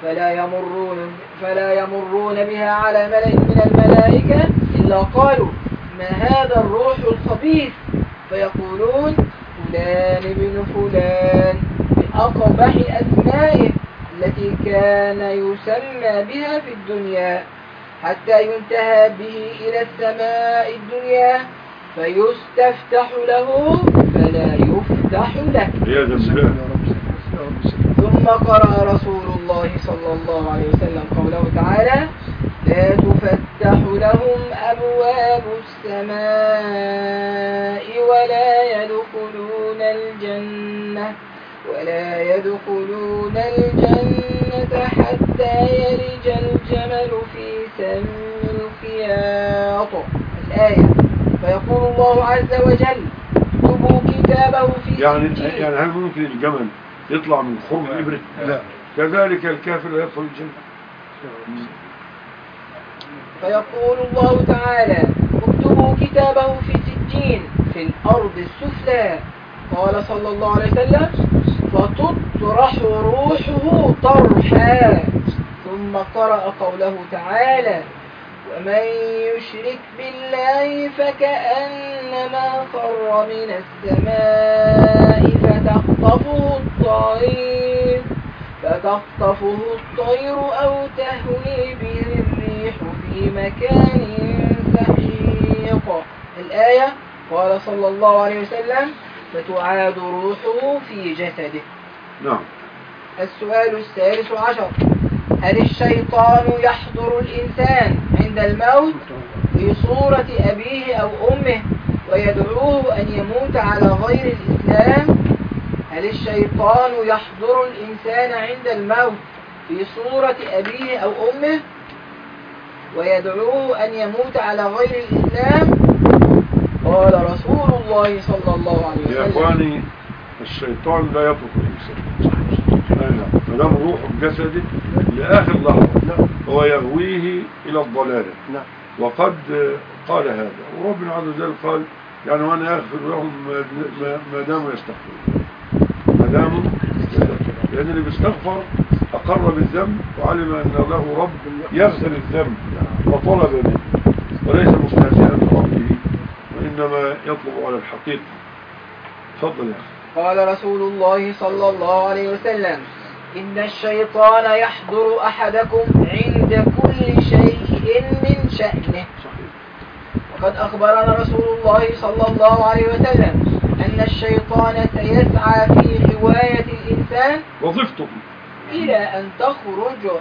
فلا يمرون بها على ملأ من الملائكة إلا قالوا ما هذا الروح الخبيث فيقولون فلان ابن فلان بأقبح أسمائه التي كان يسمى بها في الدنيا حتى ينتهى به إلى السماء الدنيا فيستفتح له فلا يفتح له. ثم قرأ رسول الله صلى الله عليه وسلم قوله تعالى لا تفتح لهم أبواب السماء ولا يدخلون الجنة حتى يلج الجمل في سم الخياط. الآية. فيقول الله عز وجل اكتبوا كتابه في يعني هل ممكن الجمل يطلع من خرم الإبرة؟ لا. كذلك الكافر لا يدخل الجنة. فيقول الله تعالى اكتبوا كتابه في سجين في الأرض السفلى. قال صلى الله عليه وسلم فتطرح روحه طرحا. ثم قرأ قوله تعالى ومن يشرك بالله فكأنما خر من السماء فتخطفه الطير أو تهوي به الريح في مكان سحيق. الآية. قال صلى الله عليه وسلم فتعاد روحه في جسده. نعم. السؤال الثالث عشر هل الشيطان يحضر الإنسان عند الموت في صورة أبيه أو أمه ويدعوه أن يموت على غير الإسلام؟ هل الشيطان يحضر الإنسان عند الموت في صورة أبيه أو أمه ويدعوه أن يموت على غير الإسلام؟ قال رسول الله صلى الله عليه وسلم يا إخواني الشيطان لا يترك الإنسان ما دام روحه بجسده لآخر لحظة هو يغويه إلى الضلالة. وقد قال هذا وربنا عز وجل قال يعني وأنا أغفر لهم ما داموا يستغفرون لأن اللي بيستغفر أقر بالذنب وعلم أن له رب يغفر الذنب وطلب منه وليس مستهزئا بربه وإنما يطلب على الحقيقة. تفضل يا أخي. قال رسول الله صلى الله عليه وسلم إن الشيطان يحضر أحدكم عند كل شيء من شأنه. وقد أخبرنا رسول الله صلى الله عليه وسلم أن الشيطان سيسعى في غواية الإنسان وظيفته إلى أن تخرج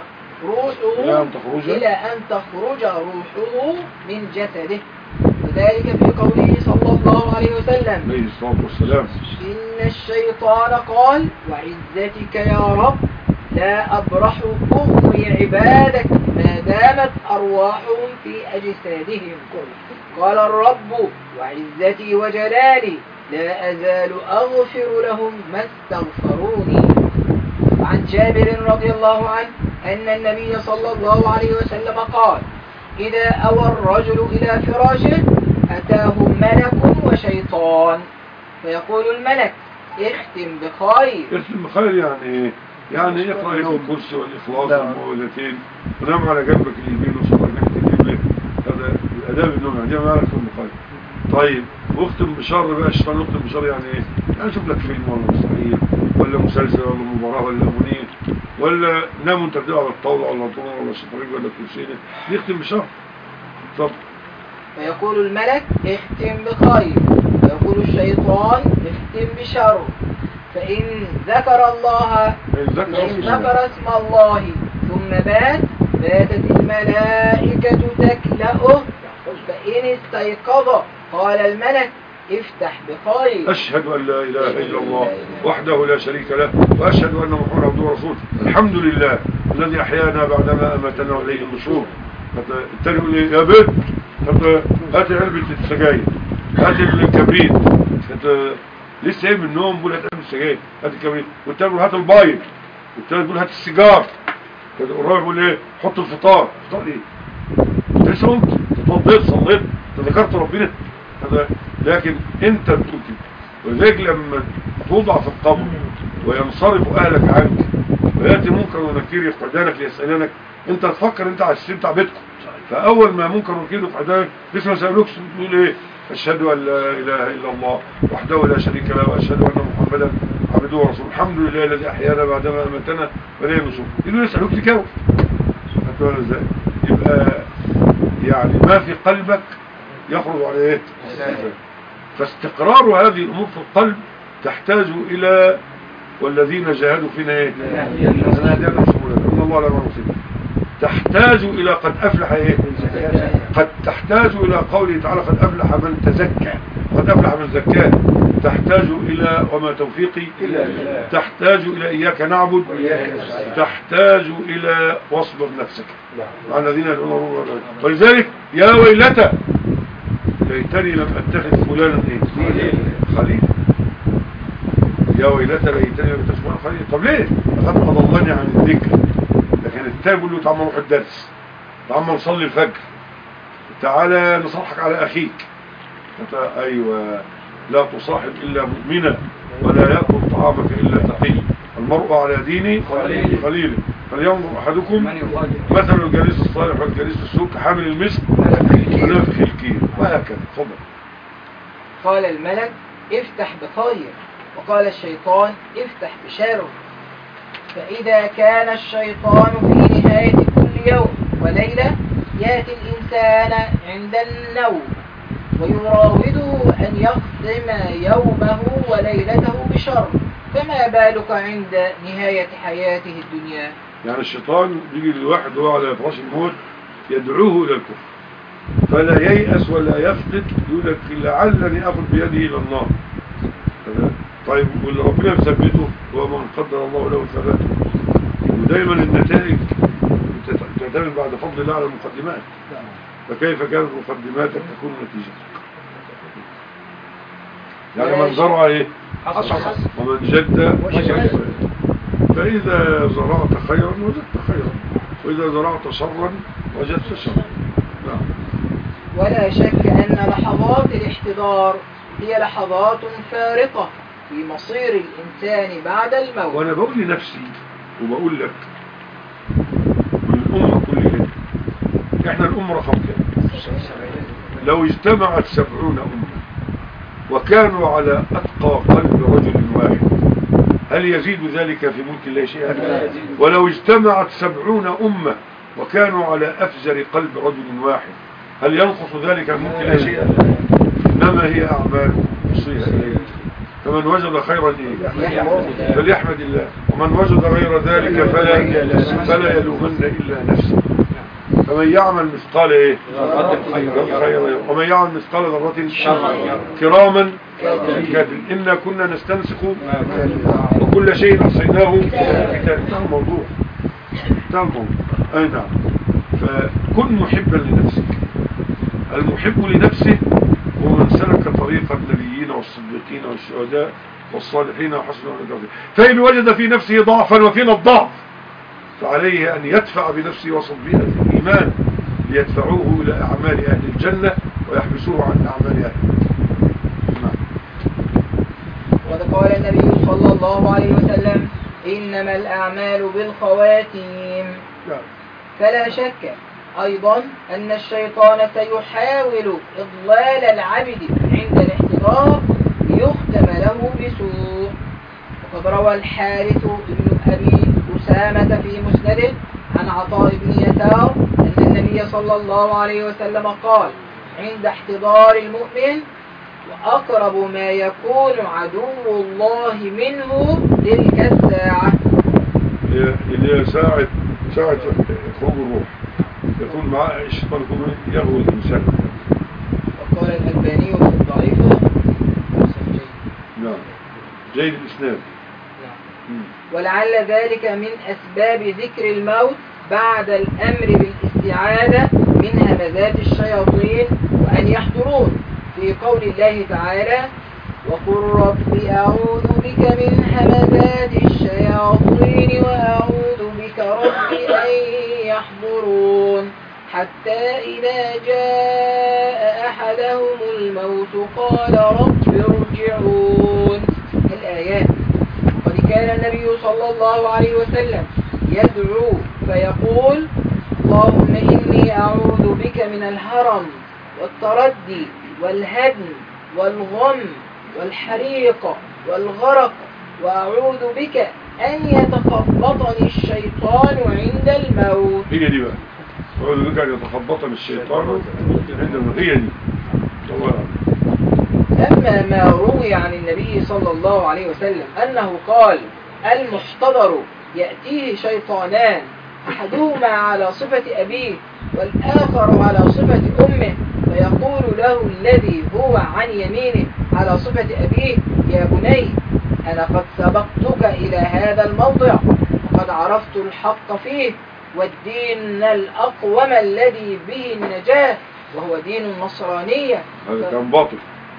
روحه من جسده. وذلك في قوله صلى الله عليه وسلم عليه الصلاة والسلام إن الشيطان قال وعزتك يا رب لا أبرح أغوي عبادك ما دامت أرواحهم في أجسادهم. قال الرب وعزتي وجلالي لا أزال أغفر لهم ما استغفروني. وعن جابر رضي الله عنه أن النبي صلى الله عليه وسلم قال إذا أوى الرجل إلى فراشه أتاه ملك وشيطان فيقول الملك اختم بخير يعني اقرأ الكرسي والإخلاص والمعوذتين ونام على جنبك اليمين وصلى جنبك اليمين. هذا الأداب النوم يعني ما اختم بخير. طيب واختم بشر بقى الشيطان يختم بشر يعني ايه؟ يعني شوف لك فيلم ولا مسرحية ولا مسلسل ولا مباراة ولا أغنية ولا نام وانت بتلعب على الطاولة ولا طولة ولا شطرنج ولا كرسي يختم بشر. طب فيقول الملك اختم بخير ويقول الشيطان اختم بشر. فإن ذكر اسم الله ثم باتت الملائكة تكلأه. فإن استيقظ قال الملك افتح بخير. أشهد أن لا إله إلا الله وحده لا شريك له وأشهد أن محمدا عبده ورسوله الحمد لله الذي أحيانا بعدما أماتنا وإليه النشور. التاني يقول لي يا بنت هات علبة السجاير هات الكبريت لسه ايه من النوم بقول هات علبة السجاير هات الكبريت والتاني يقول هات البايض والتاني يقول هات السيجار والرابع يقول ايه حط الفطار. فطار ايه؟ لسه قمت اتوضيت صليت تذكرت ربنا هذا، لكن انت بتقول كده. ولذلك لما توضع في القبر وينصرف اهلك عنك وياتي منكر ونكير يقعدانك ليسالانك، انت تفكر انت على السيستم بتاع بيتكم، فاول ما منكر ونكير يقعدانك لسه ما سالوكش تقول ايه؟ اشهد ان لا اله الا الله وحده لا شريك له واشهد ان محمدا عبده ورسوله الحمد لله الذي احيانا بعدما اماتنا واليه النشور. يقولوا يسالوك تجاوب. هتقول ازاي؟ يبقى يعني ما في قلبك يخرج على ايه؟ فاستقرار هذه الامور في القلب تحتاج الى والذين جاهدوا فينا ايه؟ انا هدينا سبلنا ان الله لا يضيع. تحتاج الى قد افلح ايه؟ قد تحتاج الى قوله تعالى قد افلح من تزكى، قد افلح من زكاه. تحتاج الى وما توفيقي الا بالله، تحتاج الى اياك نعبد، تحتاج الى واصبر نفسك مع الذين يدعون ربهم. ولذلك يا ويلتى ليتني لم اتخذ فلانا ايه؟ خليل. يا ويلتى ليتني لم اتخذ فلانا خليل. طب ليه؟ لقد اضلني عن الذكر. لكن التاني بيقول له تعال نروح الدرس، تعال نصلي الفجر، تعالى نصحك على اخيك. ايوه، لا تصاحب الا مؤمنا ولا ياكل طعامك الا تقي، المرء على دين خليله فلينظر احدكم مثل الجليس الصالح والجليس السوء كحامل المسك ونافخ الكير، وهكذا. تفضل. قال الملك افتح بخير، وقال الشيطان افتح بشر. فإذا كان الشيطان في نهاية كل يوم وليلة يأتي الإنسان عند النوم ويراوده أن يختم يومه وليلته بشر، فما بالك عند نهاية حياته الدنيا؟ يعني الشيطان يجي للواحد وهو على فراش الموت يدعوه إلى الكفر فلا ييأس ولا يفقد، يقول لك لعلني أخذ بيده إلى النار. طيب واللي ربنا مثبته هو من قدر الله له ثباته. ودايما النتائج تعتمد بعد فضل الله على المقدمات، فكيف كانت مقدماتك تكون نتيجتك. يعني من زرع ايه؟ ومن جد وجد. فإذا زرعت خيرا وجدت خيرا، وإذا زرعت شرا وجدت شرا. نعم. ولا شك أن لحظات الاحتضار هي لحظات فارقة في مصير الإنسان بعد الموت. وأنا بقول لنفسي وبقول لك والأمة كلها، إحنا الأمة رقم كام؟ لو اجتمعت 70 أمة وكانوا على أتقى قلب رجل واحد هل يزيد ذلك في ملك الله شيئا؟ ولو اجتمعت 70 أمة وكانوا على أفجر قلب رجل واحد هل ينقص ذلك من ملك الله شيئا؟ إنما هي أعمال يوصيها إليه، فمن وجد خيرا إيه؟ فليحمد الله، ومن وجد غير ذلك فلا يلومن إلا نفسه. فمن يعمل مثقال ايه؟ خيرا، ومن يعمل مثقال ذرة كراما كاتبين إنا كنا نستنسخ وكل شيء أحصيناه كتاب. انتهى الموضوع. أي نعم. فكن محبا لنفسك. المحب لنفسه هو من سلك طريق النبيين والصديقين والشهداء والصالحين وحسن أولئك. فإن وجد في نفسه ضعفا وفينا الضعف فعليه أن يدفع بنفسه وصبيها في الإيمان ليدفعوه إلى أعمال أهل الجنة ويحبسوه عن أعمال أهل النار. وقد قال النبي صلى الله عليه وسلم إنما الأعمال بالخواتيم. فلا شك أيضا أن الشيطان سيحاول إضلال العبد عند الاحتضار ليختم له بسوء. وقد روى الحارث بن أبي أسامة في مسنده عن عطاء بن يسار أن النبي صلى الله عليه وسلم قال عند احتضار المؤمن وأقرب ما يكون عدو الله منه تلك الساعة. هي ساعة خروج الروح يكون معاه الشيطان يغوي الإنسان. وقال الألباني في الضعيفة نعم جيد الإسناد. ولعل ذلك من أسباب ذكر الموت بعد الأمر بالاستعاذة من همزات الشياطين وأن يحضرون في قول الله تعالى وقل رب أعوذ بك من همزات الشياطين وأعوذ بك رب أن يحضرون، حتى إذا جاء أحدهم الموت قال رب ارجعون. الآيات. قد كان النبي صلى الله عليه وسلم يدعو فيقول اللهم إني أعوذ بك من الهرم والتردي والهدم والغم والحريق والغرق، وأعوذ بك أن يتخبطني الشيطان عند الموت. هي دي بقى، أعوذ بك أن يتخبطني الشيطان عند الموت. هي دي. الله أعلم. أما ما روي عن النبي صلى الله عليه وسلم أنه قال المحتضر يأتيه شيطانان أحدهما على صفة أبيه والآخر على صفة أمه، فيقول له الذي هو عن يمينه على صفة أبيه يا بني أنا قد سبقتك إلى هذا الموضع وقد عرفت الحق فيه والدين الأقوم الذي به النجاة وهو دين النصرانية، هذا كان باطل.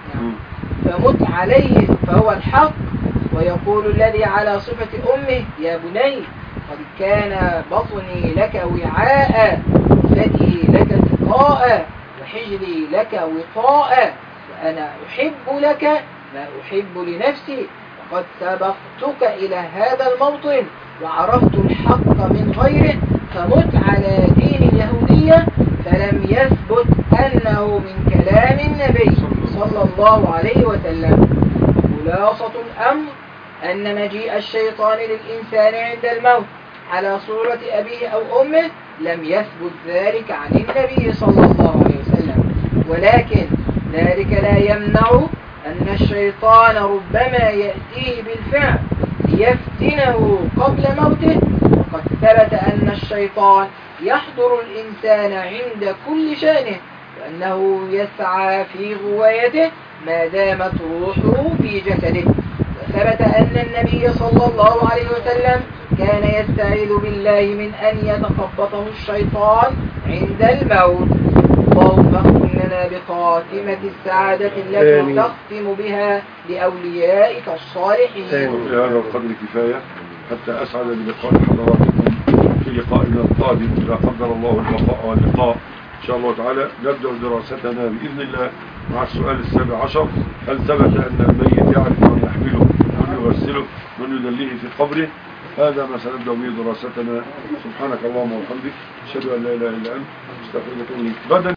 فمت عليه فهو الحق. ويقول الذي على صفة أمه يا بني قد كان بطني لك وعاء ثدي لك سقاء وحجري لك وطاء وأنا أحب لك ما أحب لنفسي وقد سبقتك إلى هذا الموطن وعرفت الحق من غيره، فمت على دين اليهودية. فلم يثبت أنه من كلام النبي صلى الله عليه وسلم. خلاصة الأمر أن مجيء الشيطان للإنسان عند الموت على صورة أبيه أو أمه لم يثبت ذلك عن النبي صلى الله عليه وسلم، ولكن ذلك لا يمنع أن الشيطان ربما يأتيه بالفعل ليفتنه قبل موته. وقد ثبت أن الشيطان يحضر الإنسان عند كل شأنه وأنه يسعى في غوايته ما دامت روحه في جسده. وثبت أن النبي صلى الله عليه وسلم كان يستعيذ بالله من أن يتخبطه الشيطان عند الموت. اللهم اختم لنا بخاتمة السعادة التي تختم بها لأوليائك الصالحين. هذا القدر كفاية حتى أسعد بلقاء حضراتكم في لقائنا القادم إذا قدر الله البقاء واللقاء إن شاء الله تعالى. نبدأ دراستنا بإذن الله مع السؤال ال17. هل ثبت أن الميت يعرف من يحمله من يغسله من يدليه في قبره؟ هذا ما سنبدأ به دراستنا. سبحانك اللهم وبحمدك أشهد أن لا إله إلا أنت أستغفرك وأتوب إليك.